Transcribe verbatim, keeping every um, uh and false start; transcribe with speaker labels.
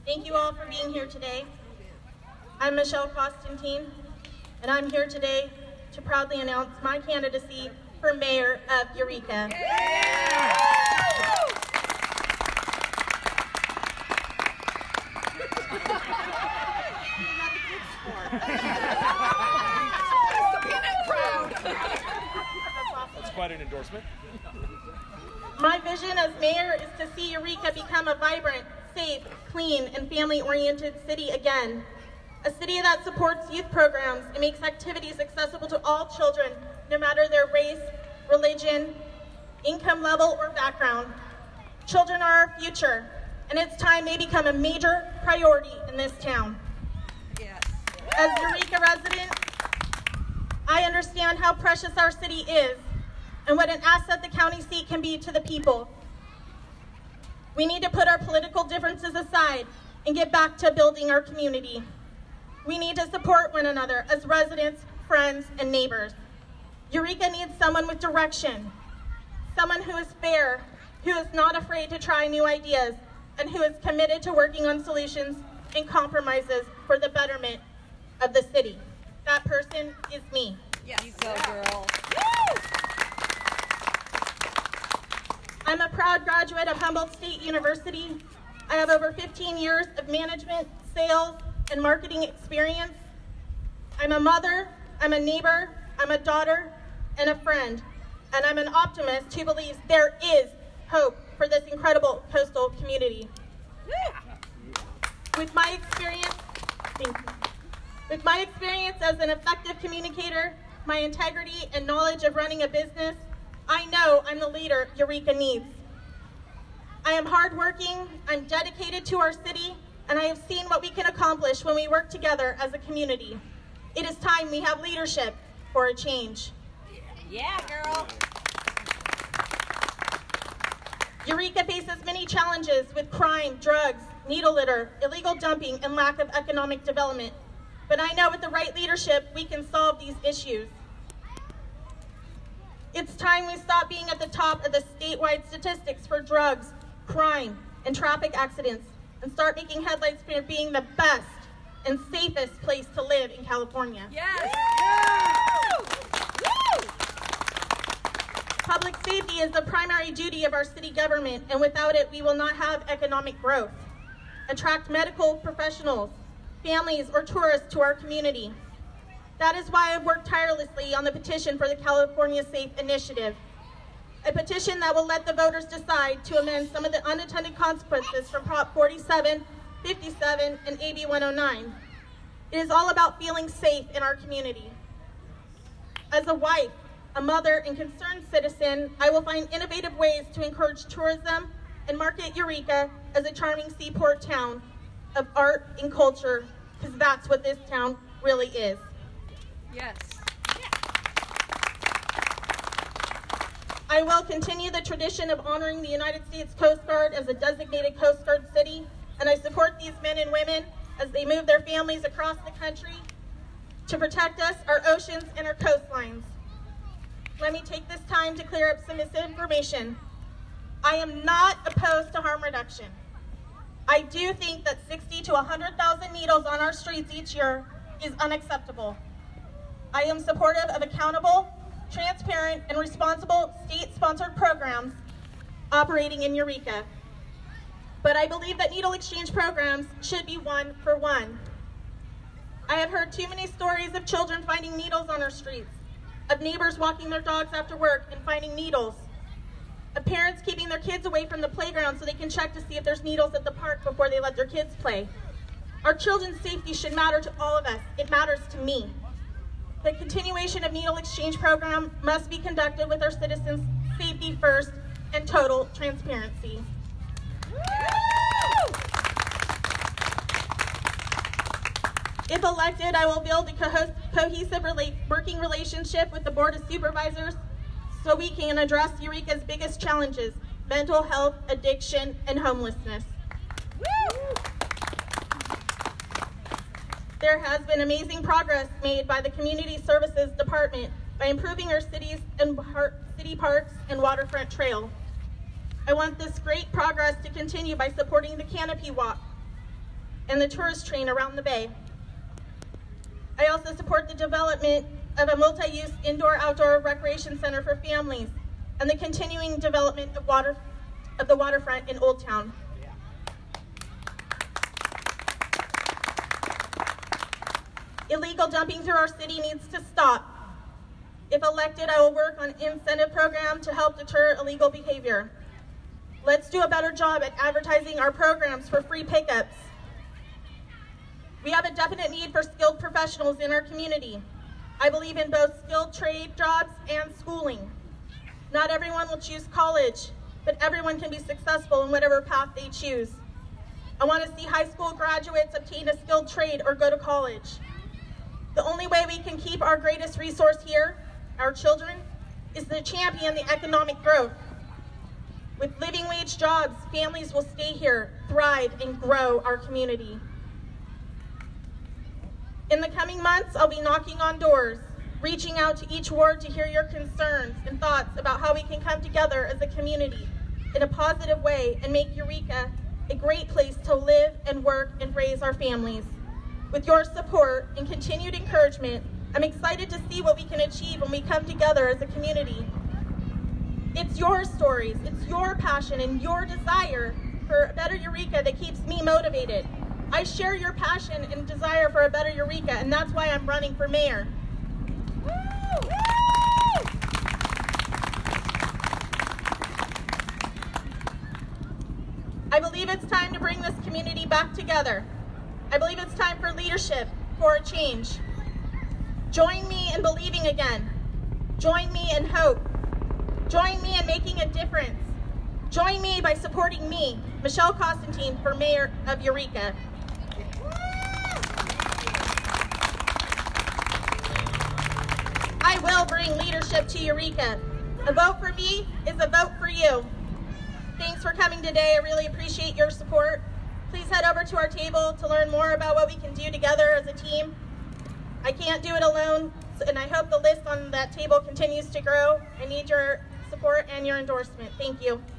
Speaker 1: Thank you all for being here today. I'm Michelle Constantine, and I'm here today to proudly announce my candidacy for mayor of Eureka. Yeah!
Speaker 2: That's quite an endorsement.
Speaker 1: My vision as mayor is to see Eureka become a vibrant, safe, clean, and family-oriented city again. A city that supports youth programs and makes activities accessible to all children, no matter their race, religion, income level, or background. Children are our future, and it's time they become a major priority in this town.
Speaker 3: Yes.
Speaker 1: As Eureka resident, I understand how precious our city is and what an asset the county seat can be to the people. We need to put our political differences aside and get back to building our community. We need to support one another as residents, friends, and neighbors. Eureka needs someone with direction, someone who is fair, who is not afraid to try new ideas, and who is committed to working on solutions and compromises for the betterment of the city. That person is me.
Speaker 3: Yes. You go, girl.
Speaker 1: I'm a proud graduate of Humboldt State University. I have over fifteen years of management, sales, and marketing experience. I'm a mother, I'm a neighbor, I'm a daughter, and a friend. And I'm an optimist who believes there is hope for this incredible coastal community. With my experience, thank you. With my experience as an effective communicator, my integrity and knowledge of running a business, I know I'm the leader Eureka needs. I am hardworking, I'm dedicated to our city, and I have seen what we can accomplish when we work together as a community. It is time we have leadership for a change.
Speaker 3: Yeah, girl.
Speaker 1: Eureka faces many challenges with crime, drugs, needle litter, illegal dumping, and lack of economic development. But I know with the right leadership, we can solve these issues. It's time we stop being at the top of the statewide statistics for drugs, crime, and traffic accidents, and start making headlines for being the best and safest place to live in California.
Speaker 3: Yes.
Speaker 1: Woo! Public safety is the primary duty of our city government, and without it, we will not have economic growth, attract medical professionals, families, or tourists to our community. That is why I've worked tirelessly on the petition for the California Safe Initiative, a petition that will let the voters decide to amend some of the unintended consequences from Prop forty-seven, fifty-seven, and A B one oh nine. It is all about feeling safe in our community. As a wife, a mother, and concerned citizen, I will find innovative ways to encourage tourism and market Eureka as a charming seaport town of art and culture, because that's what this town really is.
Speaker 3: Yes.
Speaker 1: I will continue the tradition of honoring the United States Coast Guard as a designated Coast Guard city, and I support these men and women as they move their families across the country to protect us, our oceans, and our coastlines. Let me take this time to clear up some misinformation. I am not opposed to harm reduction. I do think that sixty to one hundred thousand needles on our streets each year is unacceptable. I am supportive of accountable, transparent, and responsible state-sponsored programs operating in Eureka. But I believe that needle exchange programs should be one for one. I have heard too many stories of children finding needles on our streets, of neighbors walking their dogs after work and finding needles, of parents keeping their kids away from the playground so they can check to see if there's needles at the park before they let their kids play. Our children's safety should matter to all of us. It matters to me. The continuation of needle exchange program must be conducted with our citizens' safety first and total transparency. If elected, I will build a co cohesive rela working relationship with the Board of Supervisors so we can address Eureka's biggest challenges: mental health, addiction, and homelessness. Woo! There has been amazing progress made by the Community Services Department by improving our cities and par city parks and waterfront trail. I want this great progress to continue by supporting the Canopy Walk, and the tourist train around the bay. I also support the development of a multi-use indoor-outdoor recreation center for families and the continuing development of, water, of the waterfront in Old Town. Illegal dumping through our city needs to stop. If elected, I will work on an incentive program to help deter illegal behavior. Let's do a better job at advertising our programs for free pickups. We have a definite need for skilled professionals in our community. I believe in both skilled trade jobs and schooling. Not everyone will choose college, but everyone can be successful in whatever path they choose. I want to see high school graduates obtain a skilled trade or go to college. The only way we can keep our greatest resource here, our children, is to champion the economic growth. With living wage jobs, families will stay here, thrive, and grow our community. In the coming months, I'll be knocking on doors, reaching out to each ward to hear your concerns and thoughts about how we can come together as a community in a positive way and make Eureka a great place to live and work and raise our families. With your support and continued encouragement, I'm excited to see what we can achieve when we come together as a community. It's your stories, it's your passion and your desire for a better Eureka that keeps me motivated. I share your passion and desire for a better Eureka, and that's why I'm running for mayor. Woo! Woo! I believe it's time to bring this community back together. I believe it's time for leadership, for a change. Join me in believing again. Join me in hope. Join me in making a difference. Join me by supporting me, Michelle Constantine, for mayor of Eureka. I will bring leadership to Eureka. A vote for me is a vote for you. Thanks for coming today. I really appreciate your support. Please head over to our table to learn more about what we can do together as a team. I can't do it alone, and I hope the list on that table continues to grow. I need your support and your endorsement. Thank you.